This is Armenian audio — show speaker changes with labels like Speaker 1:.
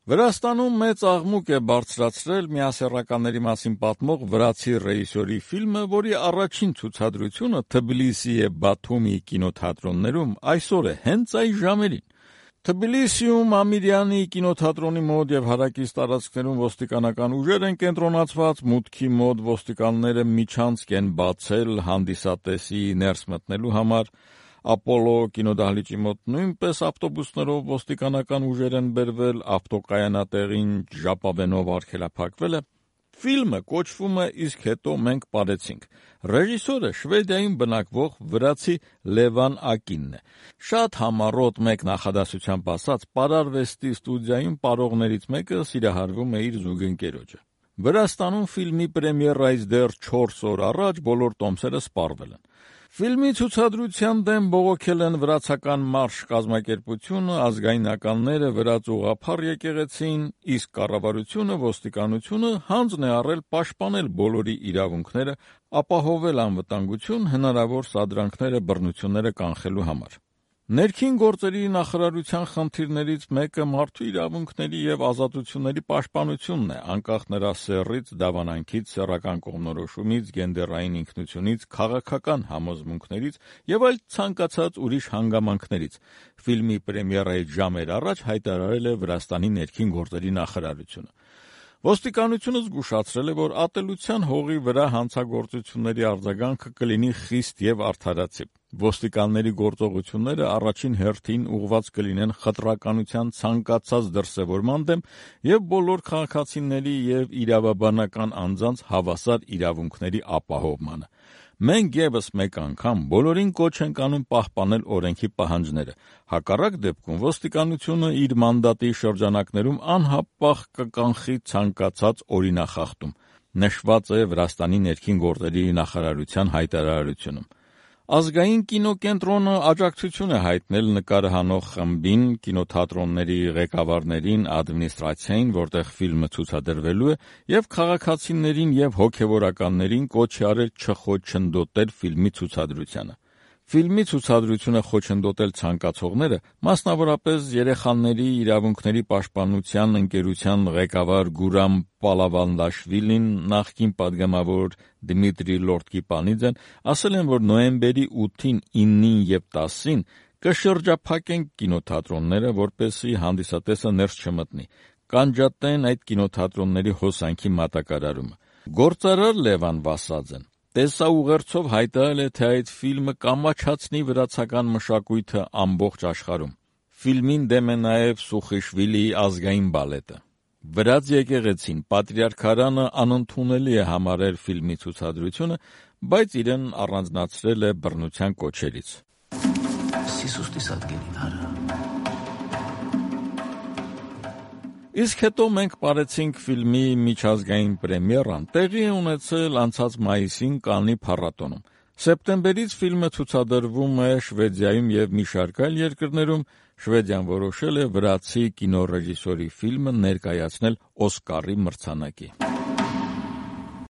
Speaker 1: Վրաստանում մեծ աղմուկ է բարձրացրել միասեռականների մասին պատմող վրացի ռեժիսորի ֆիլմը, որի առաջին ցուցադրությունը Թբիլիսիի Բաթումի կինոթատրոններում այսօր է, հենց այս ժամերին։ Թբիլիսիում Ամիրյանի կինոթատրոնի մոտ եւ հարակից տարածքներում ոստիկանական ուժեր են կենտրոնացված, մուտքի մոտ ոստիկանները միջանցք են բացել հանդիսատեսի ներս մտնելու համար։ Ապոլո կինոդահլիճի մոտ նույնպես ավտոբուսներով ոստիկանական ուժեր են բերվել, ավտոկայանատեղին ժապավենով արգելափակվել է։ Ֆիլմը կոչվում է «Իսկ հետո մենք պարեցինք»։ Ռեժիսորը Շվեդիայում բնակվող վրացի Լևան Ակինն է։ Շատ համառոտ մեկ նախադասությամբ ասած, պարարվեստի ստուդիայում պարողներից մեկը սիրահարվում է իր զուգընկերոջը։ Վրաստանում ֆիլմի պրեմիերայից դեռ 4 օր առաջ բոլոր տոմսերը սպառվել են։ Ֆիլմի ցուցադրության դեմ բողոքել են վրացական մարշ կազմակերպությունը, ազգայնականները, վրաց ուղղափառ եկեղեցին, իսկ կառավարությունը, ոստիկանությունը հանձն է առել պաշտպանել բոլորի իրավունքները, ապահովել անվտանգություն, հնարավոր սադրանքները, բռնությունները կանխելու համար։ Ներքին գործերի նախարարության խնդիրներից մեկը մարդու իրավունքների եւ ազատությունների պաշտպանությունն է, անկախ նրա սեռից, դավանանքից, սեռական կողմնորոշումից, գենդերային ինքնությունից, քաղաքական համոզմունքներից եւ այլ ցանկացած ուրիշ հանգամանքներից։ Ֆիլմի պրեմիերայից ժամեր առաջ հայտարարել է Վրաստանի ներքին գործերի նախարարությունը։ Ոստիկանությունը զգուշացրել է, որ ատելության հողի վրա հանցագործությունների արձագանքը կլինի խիստ եւ արդարացի։ Ոստիկանների գործողությունները առաջին հերթին ուղղված կլինեն խտրականության ցանկացած դրսևորման դեմ եւ բոլոր քաղաքացիների եւ իրավաբանական անձանց հավասար իրավունքների ապահովմանը։ Մենք եւս մեկ անգամ բոլորին կոչ ենք անում պահպանել օրենքի պահանջները։ Հակառակ դեպքում ոստիկանությունը իր մանդատի շրջանակներում անհապաղ կկանխի ցանկացած օրինախախտում, նշված է Վրաստանի ներքին գործերի նախարարության հայտարարությունում։ Ազգային կինոկենտրոնը աջակցություն է հայտնել նկարահանող խմբին, կինոթատրոնների ղեկավարներին, ադմինիստրացիային, որտեղ ֆիլմը ցուցադրվելու է, եւ քաղաքացիներին եւ հոգեվորականներին կոչ է արել չխոչընդոտել ֆիլմի ցուցադրությանը։ Ֆիլմի ցուցադրությունը խոչընդոտել ցանկացողները, մասնավորապես երեխաների իրավունքների պաշտպանության ընկերության ղեկավար Գուրամ Պալավանդաշվիլին, նախկին падգամավոր Դմիտրի Լորդկիպանիձեն, ասել են, որ նոյեմբերի 8-ին, 9-ին եւ 10-ին կշրջափակեն կինոթատրոնները, որպեսզի հանդիսատեսը ներս չմտնի, կանջատեն այդ կինոթատրոնների հոսանքի մատակարարումը։ Գործարար Լևան Վասաձեն տեսաուղերձով հայտարարել է, թե այդ ֆիլմը կամաչացնի վրացական մշակույթը ամբողջ աշխարհում։ Ֆիլմին դեմ է նաև Սուխիշվիլիի ազգային բալետը։ Վրաց եկեղեցին Պատրիարքարանը անընդունելի է համարել ֆիլմի ցուցադրությունը, բայց իրեն առանձնացրել է բռնության կոչերից։ Իսկ հետո մենք պարեցինք ֆիլմի միջազգային պրեմիերան տեղի է ունեցել անցած մայիսին Կաննի փառատոնում։ Սեպտեմբերից ֆիլմը ցուցադրվում է Շվեդիայում եւ մի շարք այլ երկրներում։ Շվեդիան որոշել է վրացի կինոռեժիսորի ֆիլմը ներկայացնել Օսկարի մրցանակի։